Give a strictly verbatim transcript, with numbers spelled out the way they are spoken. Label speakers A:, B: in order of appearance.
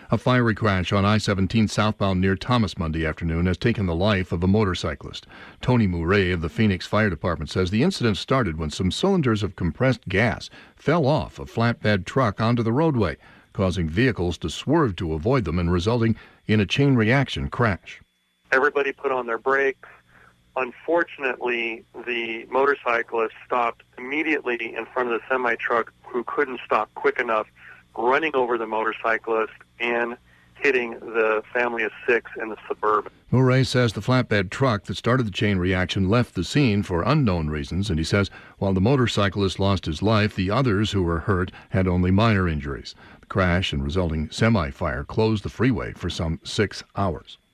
A: A fiery crash on I seventeen southbound near Thomas Monday afternoon has taken the life of a motorcyclist. Tony Murray of the Phoenix Fire Department says the incident started when some cylinders of compressed gas fell off a flatbed truck onto the roadway, causing vehicles to swerve to avoid them and resulting in a chain reaction crash.
B: Everybody put on their brakes. Unfortunately, the motorcyclist stopped immediately in front of the semi-truck, who couldn't stop quick enough, running over the motorcyclist and hitting the family of six in the Suburban.
A: Murray says the flatbed truck that started the chain reaction left the scene for unknown reasons, and he says while the motorcyclist lost his life, the others who were hurt had only minor injuries. The crash and resulting semi-fire closed the freeway for some six hours.